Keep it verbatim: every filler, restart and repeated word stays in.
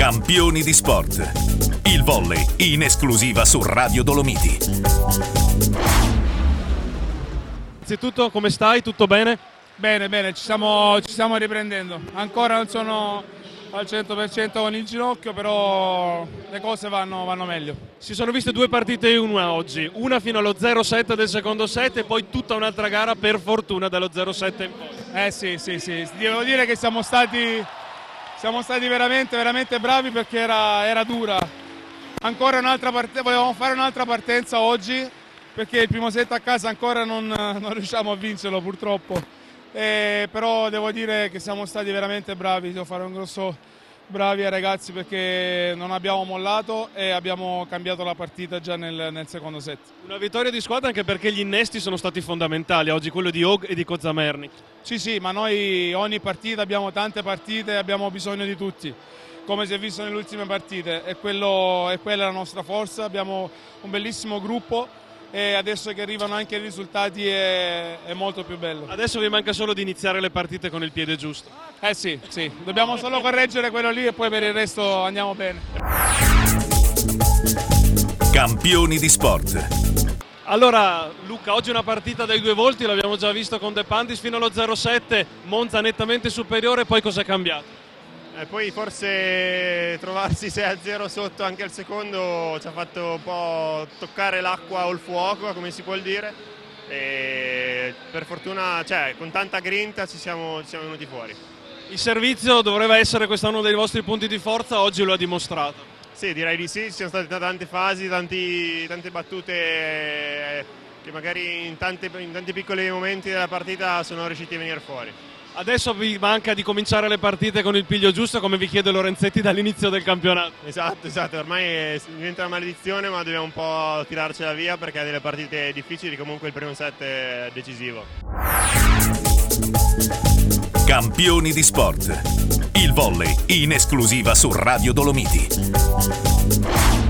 Campioni di sport. Il volley in esclusiva su Radio Dolomiti. Innanzitutto, come stai? Tutto bene? Bene, bene, ci stiamo, ci stiamo riprendendo. Ancora non sono al cento per cento con il ginocchio, però le cose vanno, vanno meglio. Si sono viste due partite in una oggi, una fino allo zero sette del secondo set e poi tutta un'altra gara per fortuna dallo zero sette in poi. Eh sì, sì, sì, devo dire che siamo stati, siamo stati veramente, veramente bravi perché era, era dura. Ancora un'altra part- volevamo fare un'altra partenza oggi perché il primo set a casa ancora non, non riusciamo a vincerlo purtroppo. Eh, però devo dire che siamo stati veramente bravi, devo fare un grosso bravi ai ragazzi perché non abbiamo mollato e abbiamo cambiato la partita già nel, nel secondo set. Una vittoria di squadra anche perché gli innesti sono stati fondamentali, oggi quello di Og e di Kozamernik. Sì, sì, ma noi ogni partita abbiamo tante partite e abbiamo bisogno di tutti, come si è visto nelle ultime partite, e quello, è quella la nostra forza, abbiamo un bellissimo gruppo e adesso che arrivano anche i risultati è, è molto più bello. Adesso vi manca solo di iniziare le partite con il piede giusto. Eh sì, sì, dobbiamo solo correggere quello lì e poi per il resto andiamo bene. Campioni di sport. Allora Luca, oggi una partita dai due volti, l'abbiamo già visto con De Pandis fino allo zero sette, Monza nettamente superiore, poi cos'è cambiato? E poi forse trovarsi sei a zero sotto anche al secondo ci ha fatto un po' toccare l'acqua o il fuoco, come si puol dire, e per fortuna, cioè, con tanta grinta ci siamo, ci siamo venuti fuori. Il servizio doveva essere quest'anno uno dei vostri punti di forza, oggi lo ha dimostrato. Sì, direi di sì, ci sono state tante fasi, tanti, tante battute che magari in, tante, in tanti piccoli momenti della partita sono riusciti a venire fuori. Adesso vi manca di cominciare le partite con il piglio giusto, come vi chiede Lorenzetti dall'inizio del campionato. Esatto, esatto, ormai diventa una maledizione, ma dobbiamo un po' tirarcela via perché nelle partite difficili comunque il primo set è decisivo. Campioni di sport. Il volley in esclusiva su Radio Dolomiti.